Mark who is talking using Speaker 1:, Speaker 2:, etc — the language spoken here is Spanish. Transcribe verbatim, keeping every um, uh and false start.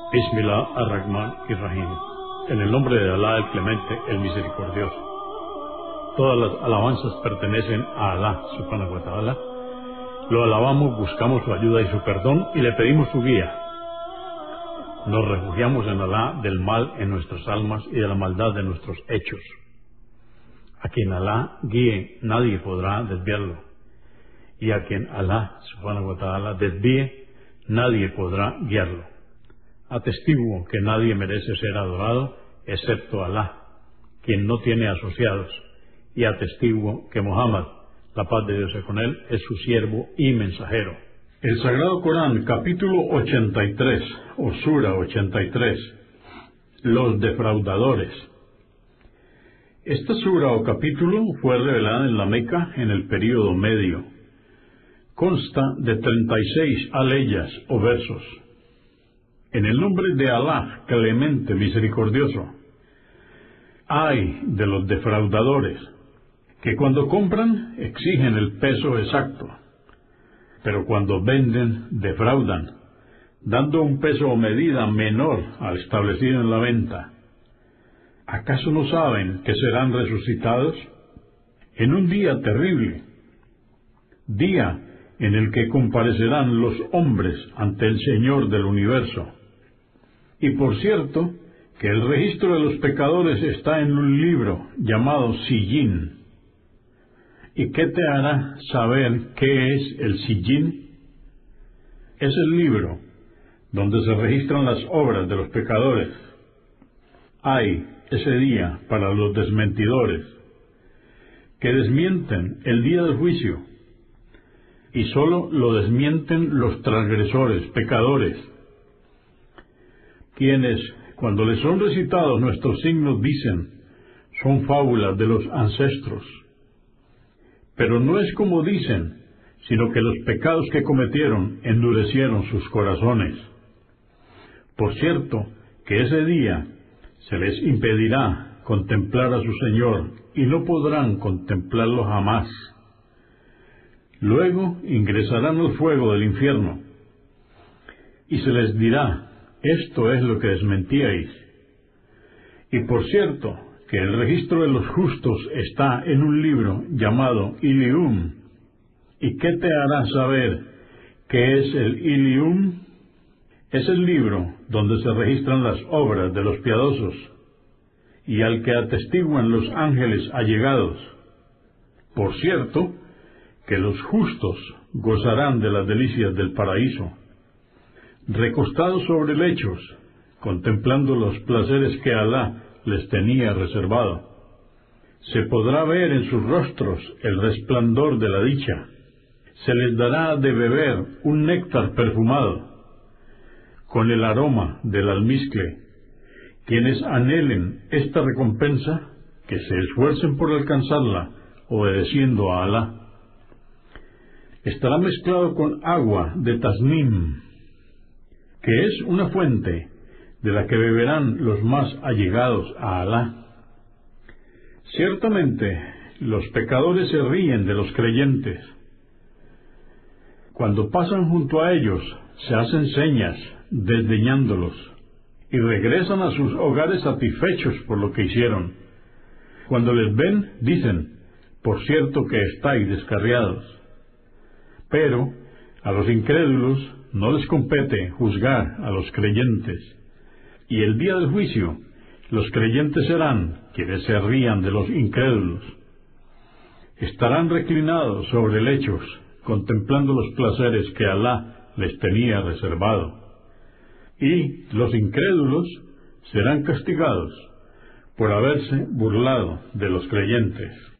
Speaker 1: Bismillah ar-Rahman ir-Rahim. En el nombre de Alá, el Clemente, el Misericordioso. Todas las alabanzas pertenecen a Alá, subhanahu wa ta'ala. Lo alabamos, buscamos su ayuda y su perdón y le pedimos su guía. Nos refugiamos en Alá del mal en nuestras almas y de la maldad de nuestros hechos. A quien Alá guíe, nadie podrá desviarlo. Y a quien Alá, subhanahu wa ta'ala, desvíe, nadie podrá guiarlo. Atestiguo que nadie merece ser adorado excepto Alá, quien no tiene asociados, y atestiguo que Muhammad, la paz de Dios sea con él, es su siervo y mensajero.
Speaker 2: El Sagrado Corán, capítulo ochenta y tres, o Sura ochenta y tres, los defraudadores. Esta sura o capítulo fue revelada en la Meca en el período medio. Consta de treinta y seis aleyas o versos. En el nombre de Alá, Clemente, Misericordioso. Ay de los defraudadores, que cuando compran exigen el peso exacto, pero cuando venden defraudan, dando un peso o medida menor al establecido en la venta. ¿Acaso no saben que serán resucitados? En un día terrible, día en el que comparecerán los hombres ante el Señor del universo. Y por cierto, que el registro de los pecadores está en un libro llamado Sillín. ¿Y qué te hará saber qué es el Sillín? Es el libro donde se registran las obras de los pecadores. Hay ese día para los desmentidores, que desmienten el día del juicio, y sólo lo desmienten los transgresores, pecadores, quienes, cuando les son recitados nuestros signos, dicen, son fábulas de los ancestros. Pero no es como dicen, sino que los pecados que cometieron endurecieron sus corazones. Por cierto, que ese día se les impedirá contemplar a su Señor, y no podrán contemplarlo jamás. Luego ingresarán al fuego del infierno, y se les dirá, esto es lo que desmentíais. Y por cierto, que el registro de los justos está en un libro llamado Ilium. ¿Y qué te hará saber qué es el Ilium? Es el libro donde se registran las obras de los piadosos, y al que atestiguan los ángeles allegados. Por cierto, que los justos gozarán de las delicias del paraíso, recostados sobre lechos, contemplando los placeres que Alá les tenía reservado. Se podrá ver en sus rostros el resplandor de la dicha. Se les dará de beber un néctar perfumado, con el aroma del almizcle. Quienes anhelen esta recompensa, que se esfuercen por alcanzarla, obedeciendo a Alá. Estará mezclado con agua de tasnim, que es una fuente de la que beberán los más allegados a Alá. Ciertamente, los pecadores se ríen de los creyentes. Cuando pasan junto a ellos, se hacen señas, desdeñándolos, y regresan a sus hogares satisfechos por lo que hicieron. Cuando les ven, dicen, por cierto que estáis descarriados. Pero a los incrédulos no les compete juzgar a los creyentes, y el día del juicio los creyentes serán quienes se rían de los incrédulos. Estarán reclinados sobre lechos, contemplando los placeres que Alá les tenía reservado, y los incrédulos serán castigados por haberse burlado de los creyentes.